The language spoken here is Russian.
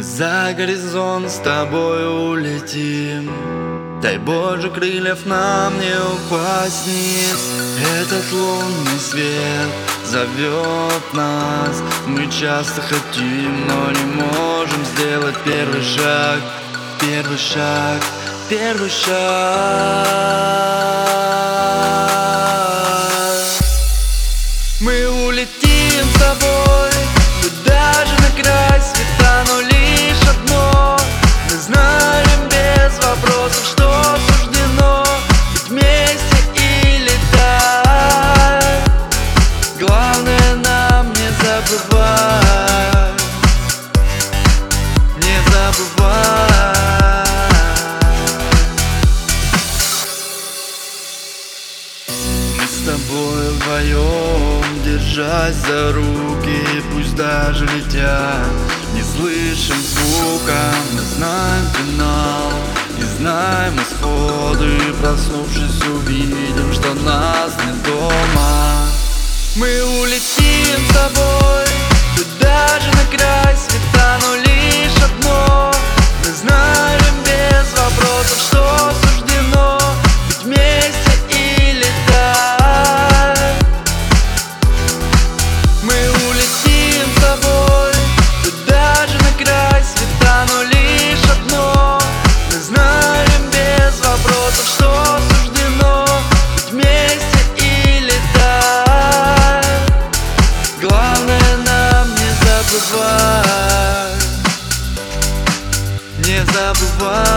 Мы за горизонт с тобой улетим. Дай Боже, крыльев нам не упасть вниз. Этот лунный свет зовет нас. Мы часто хотим, но не можем сделать первый шаг. Первый шаг, первый шаг. Мы улетим с тобой даже на край света, но лишь одно мы знаем без вопросов, что суждено быть вместе и летать. Главное нам не забывать, не забывать. Мы с тобой вдвоем, держась за руки, пусть даже летя, не слышим звука. Мы знаем финал и знаем исходы, и проснувшись увидим, что нас нет дома. Мы улетим с тобой даже на край света, но лишь одно мы знаем без вопросов, что суждено быть вместе и летать. Мы улетим с тобой даже на край света, но лишь одно мы знаем без вопросов, что суждено быть вместе и летать. Главное нам не забывать, не забывать.